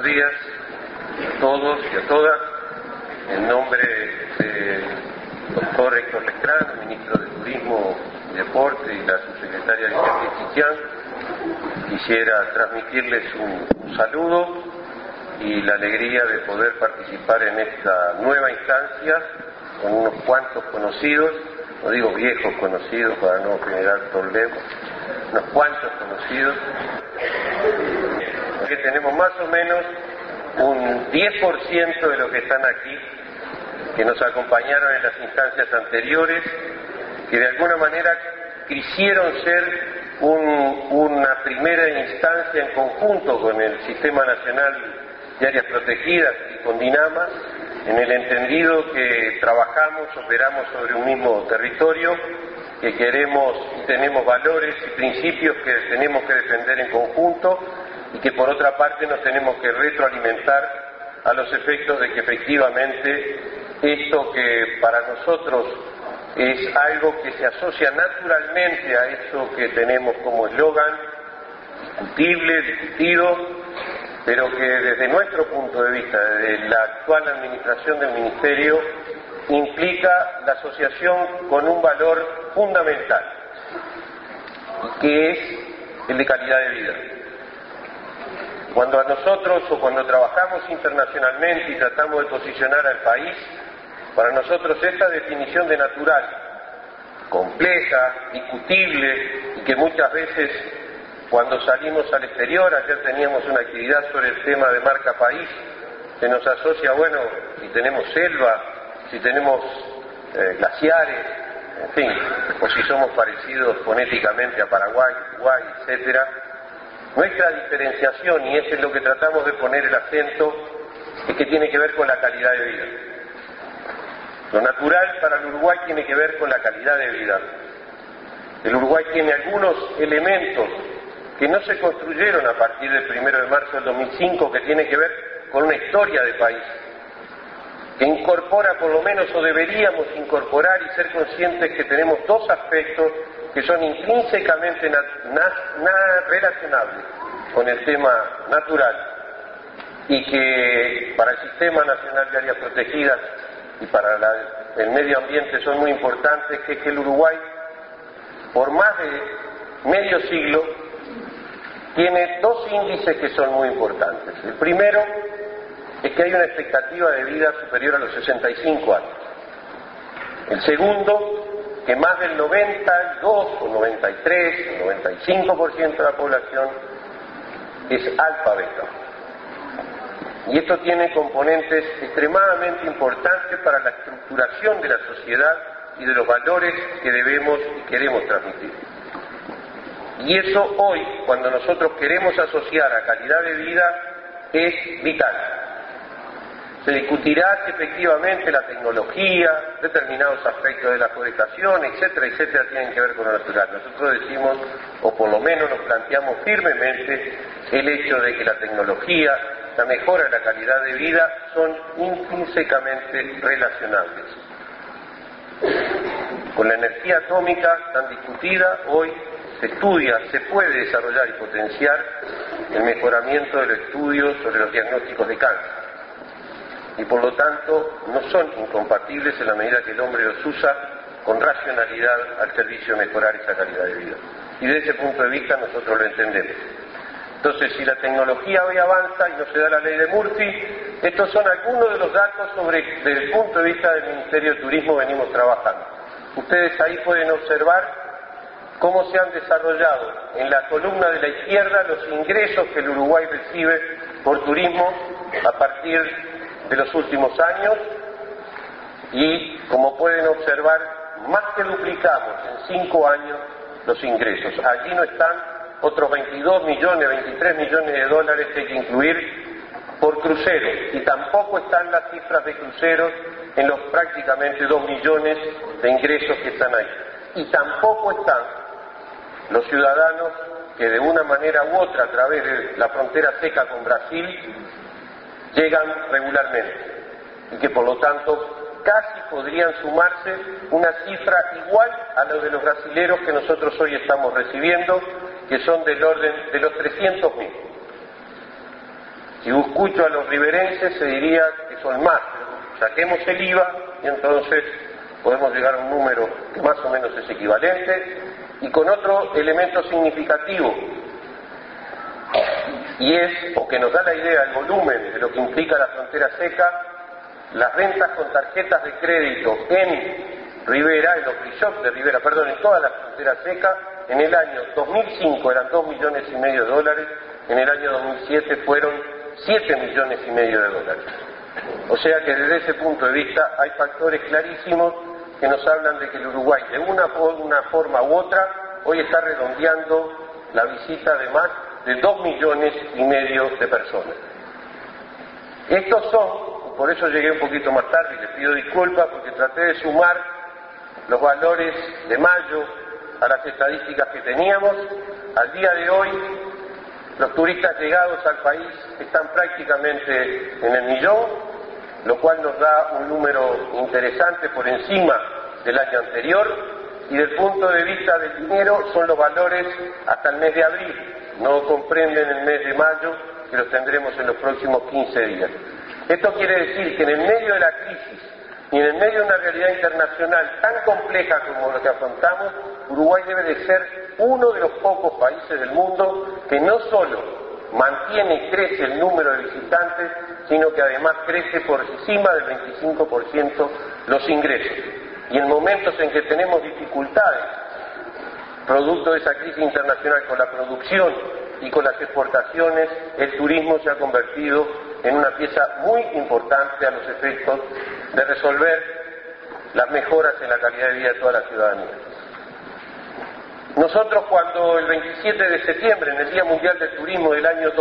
días a todos y a todas. En nombre del doctor Héctor Lestrán, ministro de Turismo y Deporte, y la subsecretaria Guillermo Chichián, quisiera transmitirles un saludo y la alegría de poder participar en esta nueva instancia con unos cuantos conocidos, no digo viejos conocidos para no generar problemas, unos cuantos conocidos, que tenemos más o menos un 10% de los que están aquí, que nos acompañaron en las instancias anteriores, que de alguna manera quisieron ser una primera instancia en conjunto con el Sistema Nacional de Áreas Protegidas y con DINAMA, en el entendido que trabajamos, operamos sobre un mismo territorio, que queremos y tenemos valores y principios que tenemos que defender en conjunto y que por otra parte nos tenemos que retroalimentar a los efectos de que efectivamente esto que para nosotros es algo que se asocia naturalmente a eso que tenemos como eslogan, discutible, discutido, pero que desde nuestro punto de vista, desde la actual administración del Ministerio, implica la asociación con un valor fundamental, que es el de calidad de vida. Cuando a nosotros o cuando trabajamos internacionalmente y tratamos de posicionar al país, para nosotros esta definición de natural, compleja, discutible, y que muchas veces cuando salimos al exterior, ayer teníamos una actividad sobre el tema de marca país, se nos asocia, bueno, si tenemos selva, si tenemos glaciares, en fin, o si somos parecidos fonéticamente a Paraguay, Uruguay, etcétera. Nuestra diferenciación, y eso es lo que tratamos de poner el acento, es que tiene que ver con la calidad de vida. Lo natural para el Uruguay tiene que ver con la calidad de vida. El Uruguay tiene algunos elementos que no se construyeron a partir del 1 de marzo del 2005, que tiene que ver con una historia de país, que incorpora por lo menos, o deberíamos incorporar y ser conscientes que tenemos dos aspectos que son intrínsecamente relacionables con el tema natural y que para el Sistema Nacional de Áreas Protegidas y para el medio ambiente son muy importantes, que es que el Uruguay, por más de medio siglo, tiene dos índices que son muy importantes. El primero es que hay una expectativa de vida superior a los 65 años. El segundo, que más del 92 o 93 o 95% de la población es alfabeta. Y esto tiene componentes extremadamente importantes para la estructuración de la sociedad y de los valores que debemos y queremos transmitir. Y eso hoy, cuando nosotros queremos asociar a calidad de vida, es vital. Se discutirá si efectivamente la tecnología, determinados aspectos de la forestación, etcétera, etcétera, tienen que ver con lo natural. Nosotros decimos, o por lo menos nos planteamos firmemente, el hecho de que la tecnología, la mejora de la calidad de vida son intrínsecamente relacionables. Con la energía atómica tan discutida, hoy se estudia, se puede desarrollar y potenciar el mejoramiento del estudio sobre los diagnósticos de cáncer. Y por lo tanto no son incompatibles en la medida que el hombre los usa con racionalidad al servicio de mejorar esa calidad de vida. Y desde ese punto de vista nosotros lo entendemos. Entonces, si la tecnología hoy avanza y no se da la ley de Murphy, estos son algunos de los datos sobre, desde el punto de vista del Ministerio de Turismo, venimos trabajando. Ustedes ahí pueden observar cómo se han desarrollado en la columna de la izquierda los ingresos que el Uruguay recibe por turismo a partir de los últimos años, y como pueden observar, más que duplicamos en 5 años los ingresos. Allí no están otros 22 millones, 23 millones de dólares que hay que incluir por cruceros, y tampoco están las cifras de cruceros en los prácticamente 2 millones de ingresos que están ahí. Y tampoco están los ciudadanos que de una manera u otra, a través de la frontera seca con Brasil, llegan regularmente, y que por lo tanto casi podrían sumarse una cifra igual a la de los brasileros que nosotros hoy estamos recibiendo, que son del orden de los 300.000. Si escucho a los riverenses se diría que son más, saquemos el IVA y entonces podemos llegar a un número que más o menos es equivalente, y con otro elemento significativo, y es, o que nos da la idea del volumen de lo que implica la frontera seca, las ventas con tarjetas de crédito en Rivera, en los free shops de Rivera, perdón, en toda la frontera seca, en el año 2005 eran $2,5 millones, en el año 2007 fueron $7,5 millones. O sea que desde ese punto de vista hay factores clarísimos que nos hablan de que el Uruguay, de una forma u otra, hoy está redondeando la visita de más de 2,5 millones de personas. Estos son, por eso llegué un poquito más tarde y les pido disculpas porque traté de sumar los valores de mayo a las estadísticas que teníamos. Al día de hoy, los turistas llegados al país están prácticamente en el millón, lo cual nos da un número interesante por encima del año anterior, y del punto de vista del dinero son los valores hasta el mes de abril, no comprenden el mes de mayo, que los tendremos en los próximos 15 días. Esto quiere decir que en el medio de la crisis y en el medio de una realidad internacional tan compleja como la que afrontamos, Uruguay debe de ser uno de los pocos países del mundo que no solo mantiene y crece el número de visitantes, sino que además crece por encima del 25% los ingresos. Y en momentos en que tenemos dificultades, producto de esa crisis internacional con la producción y con las exportaciones, el turismo se ha convertido en una pieza muy importante a los efectos de resolver las mejoras en la calidad de vida de toda la ciudadanía. Nosotros cuando el 27 de septiembre, en el Día Mundial del Turismo del año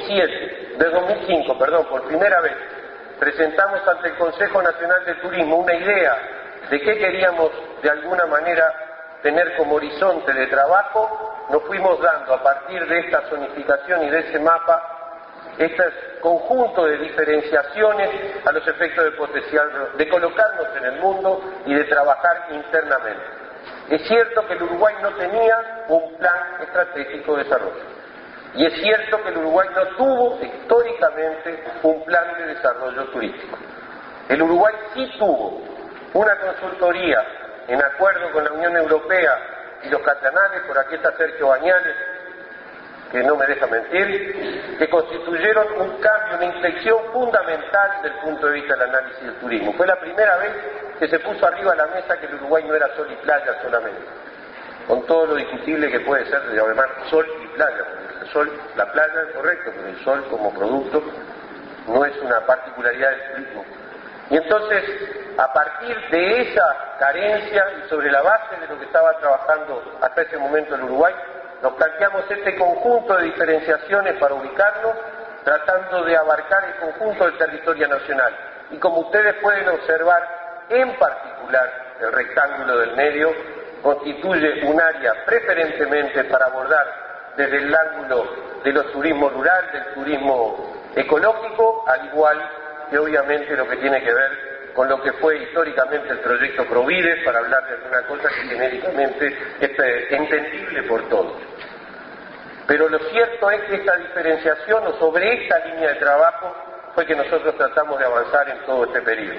2005, por primera vez, presentamos ante el Consejo Nacional de Turismo una idea de qué queríamos de alguna manera tener como horizonte de trabajo, nos fuimos dando a partir de esta zonificación y de ese mapa este conjunto de diferenciaciones a los efectos de potencial, de colocarnos en el mundo y de trabajar internamente. Es cierto que el Uruguay no tenía un plan estratégico de desarrollo. Y es cierto que el Uruguay no tuvo históricamente un plan de desarrollo turístico. El Uruguay sí tuvo una consultoría en acuerdo con la Unión Europea y los catalanes, por aquí está Sergio Bañales, que no me deja mentir, que constituyeron un cambio, una inflexión fundamental desde el punto de vista del análisis del turismo. Fue la primera vez que se puso arriba de la mesa que el Uruguay no era sol y playa solamente, con todo lo discutible que puede ser de llamar sol y playa, porque el sol, la playa es correcto, pero el sol como producto no es una particularidad del turismo. Y entonces, a partir de esa carencia y sobre la base de lo que estaba trabajando hasta ese momento el Uruguay, nos planteamos este conjunto de diferenciaciones para ubicarnos, tratando de abarcar el conjunto del territorio nacional. Y como ustedes pueden observar, en particular, el rectángulo del medio constituye un área preferentemente para abordar desde el ángulo de los turismos rural, del turismo ecológico, al igual que obviamente lo que tiene que ver con lo que fue históricamente el proyecto Provide, para hablar de alguna cosa que genéricamente es entendible por todos. Pero lo cierto es que esta diferenciación, o sobre esta línea de trabajo, fue que nosotros tratamos de avanzar en todo este periodo.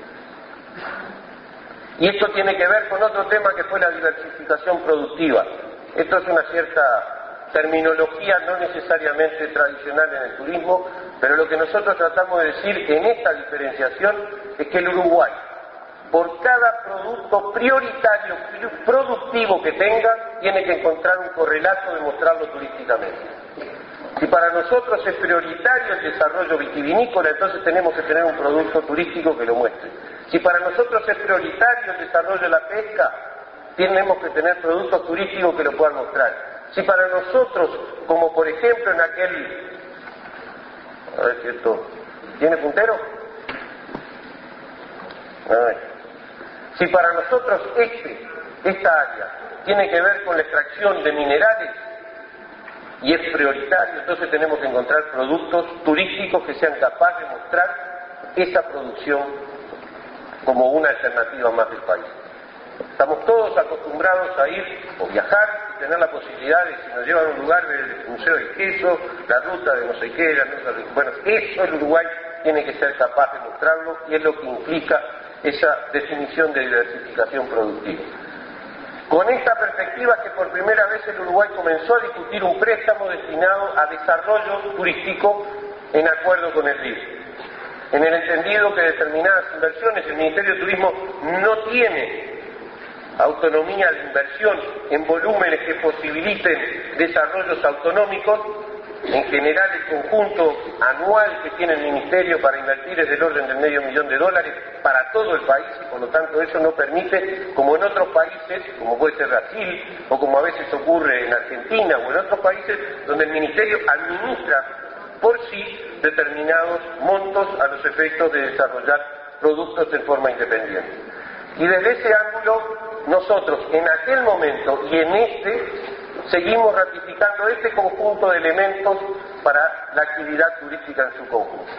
Y esto tiene que ver con otro tema que fue la diversificación productiva. Esto es una cierta terminología no necesariamente tradicional en el turismo, pero lo que nosotros tratamos de decir en esta diferenciación es que el Uruguay, por cada producto prioritario, productivo que tenga, tiene que encontrar un correlato de mostrarlo turísticamente. Si para nosotros es prioritario el desarrollo vitivinícola, entonces tenemos que tener un producto turístico que lo muestre. Si para nosotros es prioritario el desarrollo de la pesca, tenemos que tener productos turísticos que lo puedan mostrar. Si para nosotros, como por ejemplo en aquel... A ver si esto... ¿Tiene puntero? A ver. Si para nosotros esta área tiene que ver con la extracción de minerales y es prioritario, entonces tenemos que encontrar productos turísticos que sean capaces de mostrar esa producción como una alternativa más del país. Estamos todos acostumbrados a ir o viajar tener la posibilidad de, si nos llevan a un lugar del Museo del Queso, la ruta de no sé qué, la ruta de... Bueno, eso el Uruguay tiene que ser capaz de mostrarlo y es lo que implica esa definición de diversificación productiva. Con esta perspectiva es que por primera vez el Uruguay comenzó a discutir un préstamo destinado a desarrollo turístico en acuerdo con el RIF. En el entendido que determinadas inversiones, el Ministerio de Turismo no tiene autonomía de inversión en volúmenes que posibiliten desarrollos autonómicos. En general, el conjunto anual que tiene el Ministerio para invertir es del orden del $500.000 para todo el país y por lo tanto eso no permite, como en otros países, como puede ser Brasil o como a veces ocurre en Argentina o en otros países, donde el Ministerio administra por sí determinados montos a los efectos de desarrollar productos en forma independiente. Y desde ese ángulo, nosotros en aquel momento y en este seguimos ratificando este conjunto de elementos para la actividad turística en su conjunto.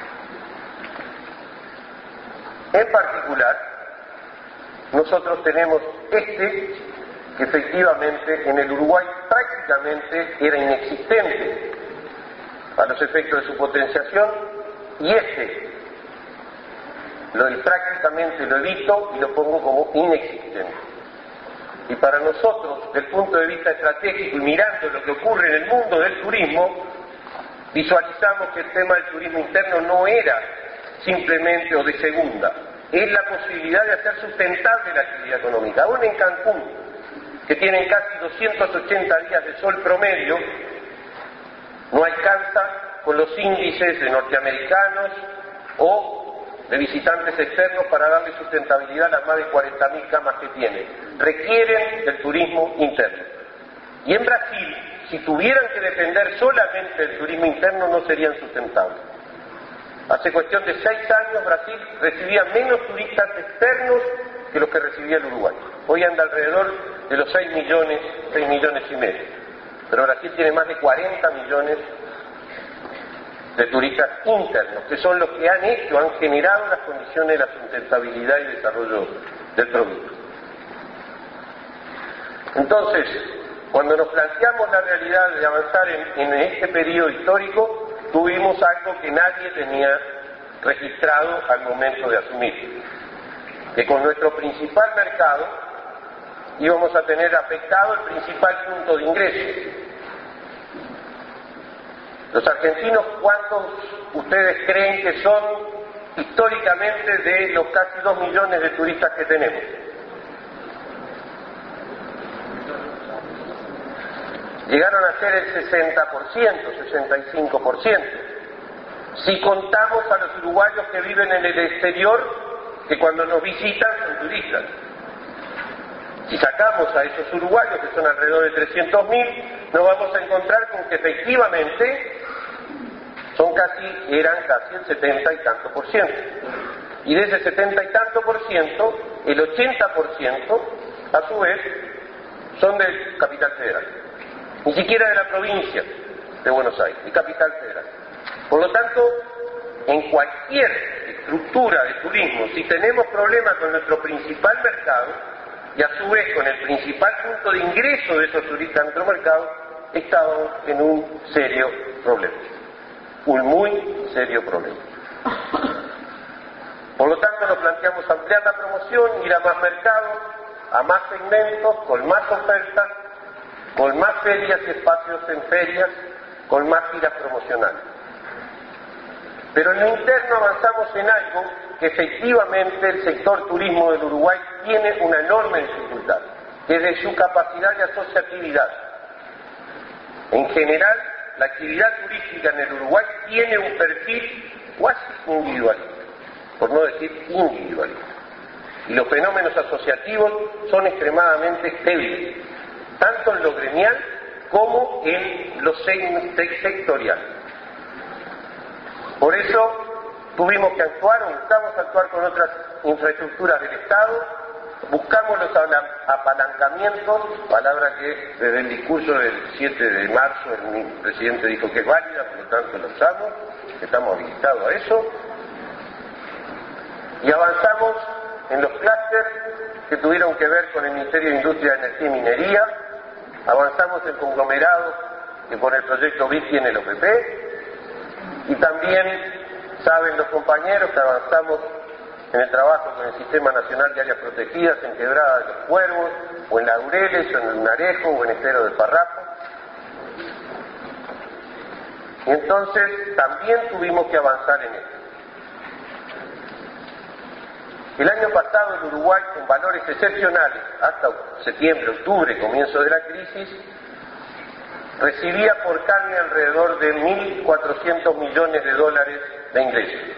En particular, nosotros tenemos que efectivamente en el Uruguay prácticamente era inexistente a los efectos de su potenciación, y prácticamente lo evito y lo pongo como inexistente. Y para nosotros, desde el punto de vista estratégico y mirando lo que ocurre en el mundo del turismo, visualizamos que el tema del turismo interno no era simplemente o de segunda, es la posibilidad de hacer sustentable la actividad económica. Aún en Cancún, que tienen casi 280 días de sol promedio, no alcanza con los índices de norteamericanos o de visitantes externos para darle sustentabilidad a las más de 40.000 camas que tiene. Requieren del turismo interno. Y en Brasil, si tuvieran que depender solamente del turismo interno, no serían sustentables. Hace cuestión de 6 años Brasil recibía menos turistas externos que los que recibía el Uruguay. Hoy anda alrededor de los 6 millones y medio. Pero Brasil tiene más de 40 millones de turistas internos, que son los que han generado las condiciones de la sustentabilidad y desarrollo del producto. Entonces, cuando nos planteamos la realidad de avanzar en este periodo histórico, tuvimos algo que nadie tenía registrado al momento de asumir, que con nuestro principal mercado íbamos a tener afectado el principal punto de ingreso. Los argentinos, ¿cuántos ustedes creen que son históricamente de los casi 2 millones de turistas que tenemos? Llegaron a ser el 60%, 65%. Si contamos a los uruguayos que viven en el exterior, que cuando nos visitan son turistas. Si sacamos a esos uruguayos, que son alrededor de 300.000, nos vamos a encontrar con que efectivamente eran casi el 70 y tanto por ciento. Y de ese 70 y tanto por ciento, el 80%, a su vez, son de Capital Federal. Ni siquiera de la provincia de Buenos Aires, de Capital Federal. Por lo tanto, en cualquier estructura de turismo, si tenemos problemas con nuestro principal mercado, y a su vez con el principal punto de ingreso de esos turistas a nuestro mercado, estamos en un serio problema. Un muy serio problema. Por lo tanto, nos planteamos ampliar la promoción, ir a más mercados, a más segmentos, con más ofertas, con más ferias y espacios en ferias, con más giras promocionales. Pero en lo interno avanzamos en algo que efectivamente el sector turismo del Uruguay tiene una enorme dificultad, que es de su capacidad de asociatividad. En general, la actividad turística en el Uruguay tiene un perfil cuasi individualista, por no decir individualista. Y los fenómenos asociativos son extremadamente débiles, tanto en lo gremial como en lo sectorial. Por eso tuvimos que actuar, o buscamos actuar con otras infraestructuras del Estado, buscamos los apalancamientos, palabra que desde el discurso del 7 de marzo el presidente dijo que es válida, por lo tanto lo usamos, estamos habilitados a eso, y avanzamos en los clústeres que tuvieron que ver con el Ministerio de Industria, Energía y Minería, avanzamos en conglomerados que por el proyecto BID tiene el OPP, y también saben los compañeros que avanzamos en el trabajo con el Sistema Nacional de Áreas Protegidas en Quebrada de los Cuervos, o en Laureles, o en el Lunarejo, o en Estero del Parraco. Y entonces también tuvimos que avanzar en esto. El año pasado el Uruguay, con valores excepcionales, hasta septiembre, octubre, comienzo de la crisis, recibía por carne alrededor de 1.400 millones de dólares de ingresos.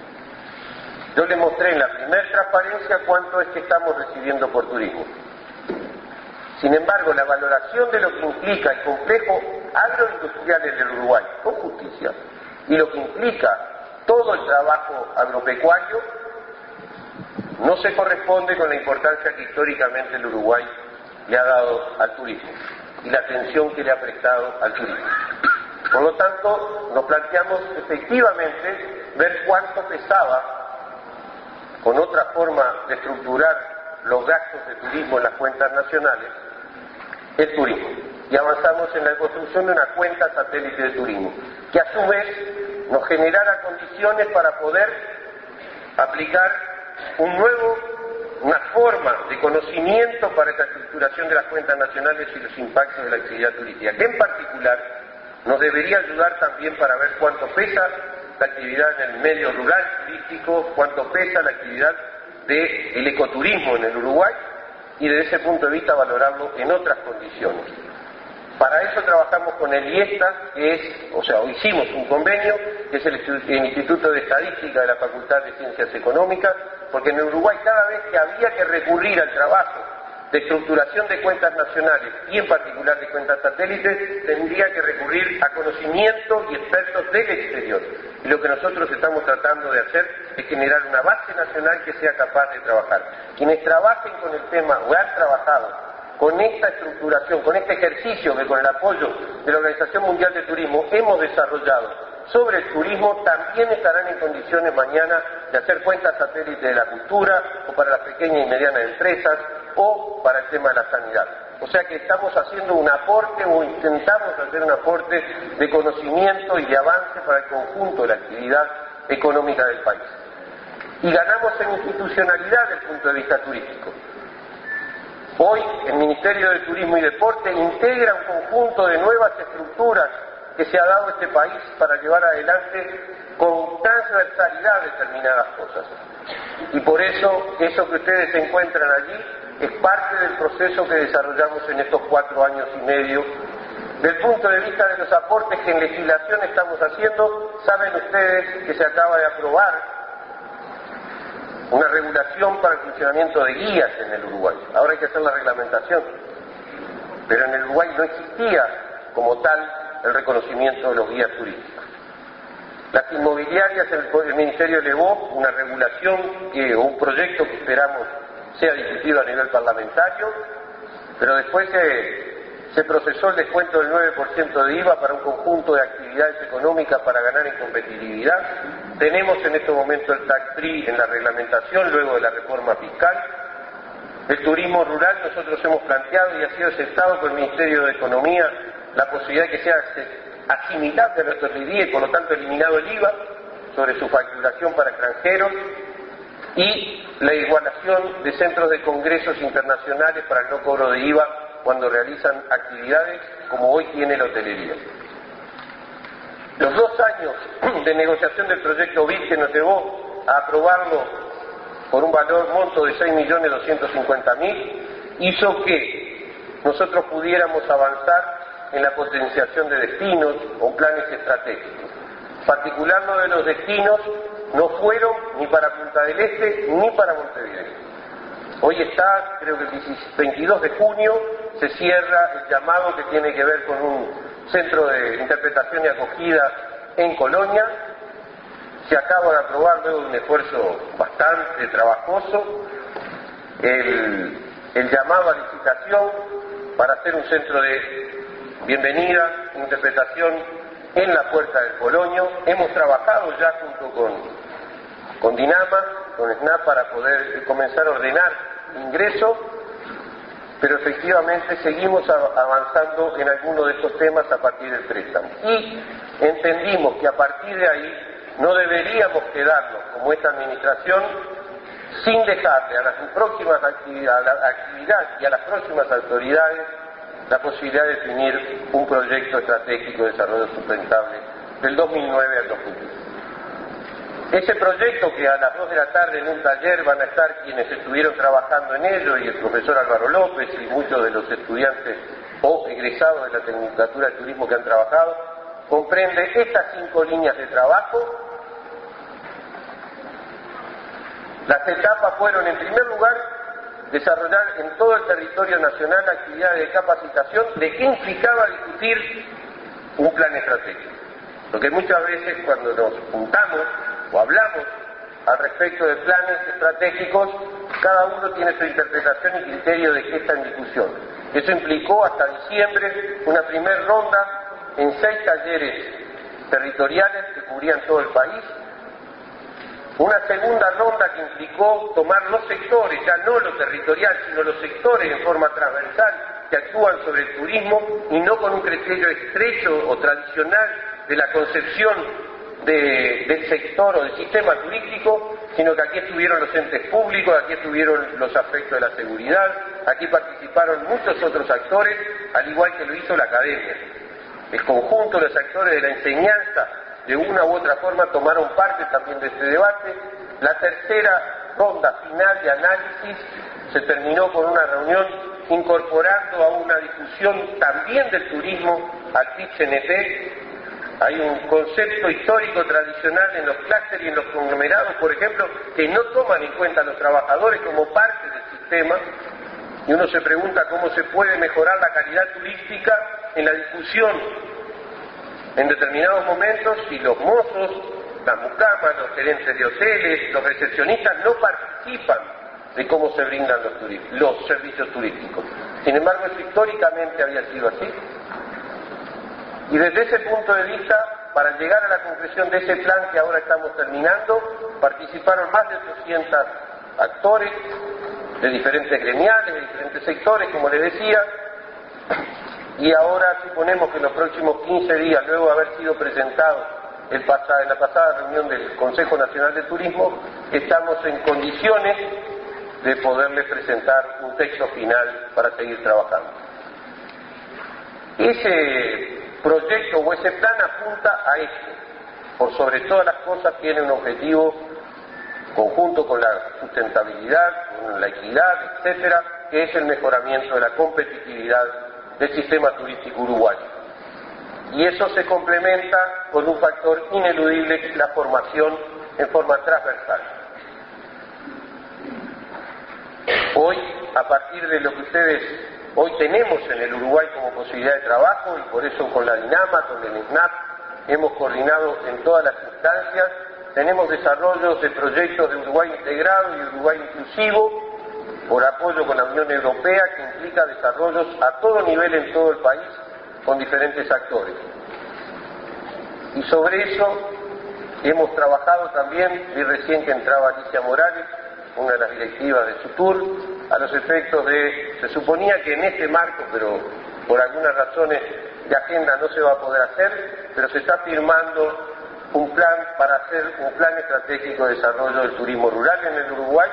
Yo les mostré en la primera transparencia cuánto es que estamos recibiendo por turismo. Sin embargo, la valoración de lo que implica el complejo agroindustrial en el Uruguay, con justicia, y lo que implica todo el trabajo agropecuario, no se corresponde con la importancia que históricamente el Uruguay le ha dado al turismo y la atención que le ha prestado al turismo. Por lo tanto, nos planteamos efectivamente ver cuánto pesaba, con otra forma de estructurar los gastos de turismo en las cuentas nacionales, el turismo. Y avanzamos en la construcción de una cuenta satélite de turismo, que a su vez nos generara condiciones para poder aplicar una forma de conocimiento para esta estructuración de las cuentas nacionales y los impactos de la actividad turística, que en particular nos debería ayudar también para ver cuánto pesa la actividad en el medio rural turístico, cuánto pesa la actividad del ecoturismo en el Uruguay, y desde ese punto de vista valorarlo en otras condiciones. Para eso trabajamos con el IESTA, hicimos un convenio, que es el Instituto de Estadística de la Facultad de Ciencias Económicas, porque en Uruguay cada vez que había que recurrir al trabajo de estructuración de cuentas nacionales y en particular de cuentas satélites, tendría que recurrir a conocimientos y expertos del exterior. Y lo que nosotros estamos tratando de hacer es generar una base nacional que sea capaz de trabajar. Quienes trabajen con el tema o han trabajado con esta estructuración, con este ejercicio que con el apoyo de la Organización Mundial de Turismo hemos desarrollado sobre el turismo, también estarán en condiciones mañana de hacer cuentas satélites de la cultura, o para las pequeñas y medianas empresas, o para el tema de la sanidad. O sea que estamos haciendo un aporte, o intentamos hacer un aporte de conocimiento y de avance para el conjunto de la actividad económica del país. Y ganamos en institucionalidad desde el punto de vista turístico. Hoy el Ministerio de Turismo y Deporte integra un conjunto de nuevas estructuras que se ha dado a este país para llevar adelante con transversalidad determinadas cosas. Y por eso que ustedes se encuentran allí es parte del proceso que desarrollamos en estos 4 años y medio. Del punto de vista de los aportes que en legislación estamos haciendo, saben ustedes que se acaba de aprobar una regulación para el funcionamiento de guías en el Uruguay. Ahora hay que hacer la reglamentación. Pero en el Uruguay no existía como tal el reconocimiento de los guías turísticos. Las inmobiliarias, el Ministerio elevó una regulación o un proyecto que esperamos sea discutido a nivel parlamentario, pero después se procesó el descuento del 9% de IVA para un conjunto de actividades económicas para ganar en competitividad. Tenemos en este momento el tax free en la reglamentación luego de la reforma fiscal. El turismo rural nosotros hemos planteado y ha sido aceptado por el Ministerio de Economía la posibilidad de que sea asimilable a nuestro IDI y por lo tanto eliminado el IVA sobre su facturación para extranjeros, y la igualación de centros de congresos internacionales para el no cobro de IVA cuando realizan actividades como hoy tiene la hotelería. Los 2 años de negociación del proyecto BID que nos llevó a aprobarlo por un monto de 6.250.000 hizo que nosotros pudiéramos avanzar en la potenciación de destinos o planes estratégicos. En particular, lo de los destinos no fueron ni para Punta del Este ni para Montevideo. Hoy está, creo que el 22 de junio, se cierra el llamado que tiene que ver con un centro de interpretación y acogida en Colonia. Se acaba de aprobar luego de un esfuerzo bastante trabajoso el llamado a licitación para hacer un centro de bienvenida, interpretación en la Puerta del Polonio. Hemos trabajado ya junto con Dinama, con SNAP, para poder comenzar a ordenar ingreso. pero efectivamente seguimos avanzando en algunos de estos temas a partir del préstamo. Y entendimos que a partir de ahí no deberíamos quedarnos, como esta administración, sin dejarle a las próximas actividades y a las próximas autoridades la posibilidad de definir un proyecto estratégico de desarrollo sustentable del 2009 al 2010. Ese proyecto, que a las 2 de la tarde en un taller van a estar quienes estuvieron trabajando en ello, y el profesor Álvaro López y muchos de los estudiantes o egresados de la Tecnicatura de Turismo que han trabajado, comprende estas 5 líneas de trabajo. Las etapas fueron, en primer lugar, desarrollar en todo el territorio nacional actividades de capacitación de qué implicaba discutir un plan estratégico. Porque muchas veces cuando nos juntamos o hablamos al respecto de planes estratégicos, cada uno tiene su interpretación y criterio de qué está en discusión. Eso implicó hasta diciembre una primera ronda en 6 talleres territoriales que cubrían todo el país, una segunda ronda que implicó tomar los sectores, ya no lo territorial, sino los sectores en forma transversal que actúan sobre el turismo y no con un criterio estrecho o tradicional de la concepción del sector o del sistema turístico, sino que aquí estuvieron los entes públicos, aquí estuvieron los aspectos de la seguridad, aquí participaron muchos otros actores, al igual que lo hizo la academia. El conjunto de los actores de la enseñanza, de una u otra forma, tomaron parte también de este debate. La tercera ronda final de análisis se terminó con una reunión incorporando a una discusión también del turismo al TIC-CNT. Hay un concepto histórico tradicional en los clústeres y en los conglomerados, por ejemplo, que no toman en cuenta a los trabajadores como parte del sistema, y uno se pregunta cómo se puede mejorar la calidad turística en la discusión en determinados momentos si los mozos, las mucamas, los gerentes de hoteles, los recepcionistas no participan de cómo se brindan los servicios turísticos. Sin embargo, eso históricamente había sido así. Y desde ese punto de vista, para llegar a la concreción de ese plan que ahora estamos terminando, participaron más de 800 actores de diferentes gremiales, de diferentes sectores, como les decía, y ahora suponemos que en los próximos 15 días, luego de haber sido presentado en la pasada reunión del Consejo Nacional de Turismo, estamos en condiciones de poderles presentar un texto final para seguir trabajando. Ese proyecto o ese plan apunta a esto. Por sobre todas las cosas tiene un objetivo conjunto con la sustentabilidad, con la equidad, etcétera, que es el mejoramiento de la competitividad del sistema turístico uruguayo. Y eso se complementa con un factor ineludible, que es la formación en forma transversal. Hoy, a partir de lo que ustedes hoy tenemos en el Uruguay como posibilidad de trabajo, y por eso con la DINAMA, con el SNAP, hemos coordinado en todas las instancias, tenemos desarrollos de proyectos de Uruguay integrado y Uruguay inclusivo, por apoyo con la Unión Europea, que implica desarrollos a todo nivel en todo el país, con diferentes actores. Y sobre eso hemos trabajado también, y recién que entraba Alicia Morales, una de las directivas de SUTUR, a los efectos de, se suponía que en este marco, pero por algunas razones de agenda no se va a poder hacer, pero se está firmando un plan para hacer un plan estratégico de desarrollo del turismo rural en el Uruguay,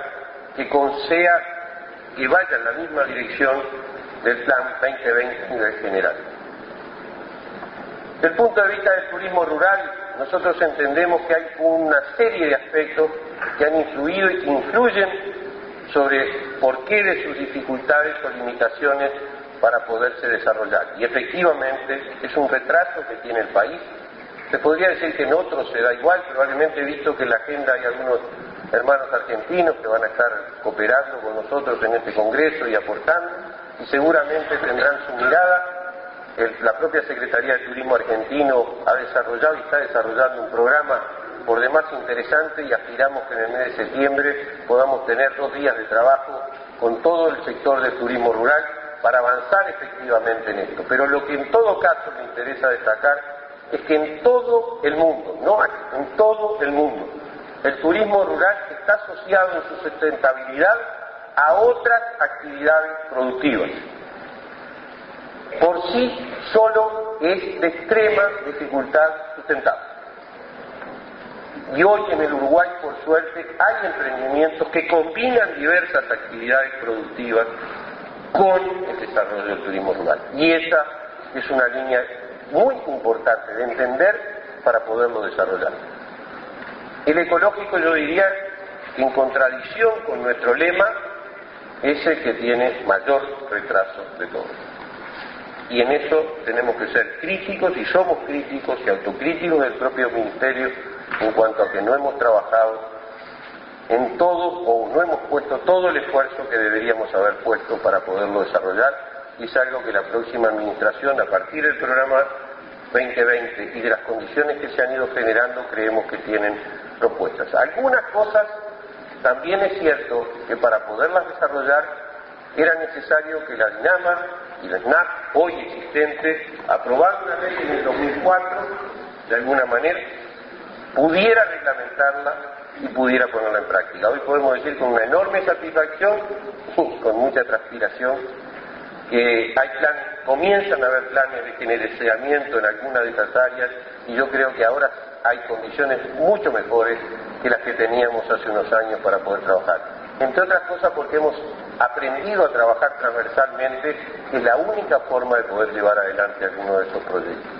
que vaya en la misma dirección del plan 2020 a nivel general. Desde el punto de vista del turismo rural, nosotros entendemos que hay una serie de aspectos que han influido y que influyen sobre por qué de sus dificultades o limitaciones para poderse desarrollar. Y efectivamente es un retraso que tiene el país. Se podría decir que en otros se da igual, probablemente he visto que en la agenda hay algunos hermanos argentinos que van a estar cooperando con nosotros en este congreso y aportando, y seguramente tendrán su mirada. La propia Secretaría de Turismo argentino ha desarrollado y está desarrollando un programa por demás interesante, y aspiramos que en el mes de septiembre podamos tener 2 días de trabajo con todo el sector del turismo rural para avanzar efectivamente en esto. Pero lo que en todo caso me interesa destacar es que en todo el mundo, no aquí, en todo el mundo, el turismo rural está asociado en su sustentabilidad a otras actividades productivas. Por sí solo es de extrema dificultad sustentable. Y hoy en el Uruguay, por suerte, hay emprendimientos que combinan diversas actividades productivas con el desarrollo del turismo rural. Y esa es una línea muy importante de entender para poderlo desarrollar. El ecológico, yo diría, en contradicción con nuestro lema, es el que tiene mayor retraso de todos. Y en eso tenemos que ser críticos, y somos críticos y autocríticos del propio Ministerio en cuanto a que no hemos trabajado en todo o no hemos puesto todo el esfuerzo que deberíamos haber puesto para poderlo desarrollar, y es algo que la próxima administración, a partir del programa 2020 y de las condiciones que se han ido generando, creemos que tienen propuestas. Algunas cosas también es cierto que para poderlas desarrollar era necesario que la DINAMA y la SNAP, hoy existente, aprobada una ley en el 2004, de alguna manera, pudiera reglamentarla y pudiera ponerla en práctica. Hoy podemos decir con una enorme satisfacción y con mucha transpiración que hay planes, comienzan a haber planes de generalizamiento en algunas de esas áreas, y yo creo que ahora hay condiciones mucho mejores que las que teníamos hace unos años para poder trabajar. Entre otras cosas porque hemos aprendido a trabajar transversalmente, que es la única forma de poder llevar adelante alguno de esos proyectos.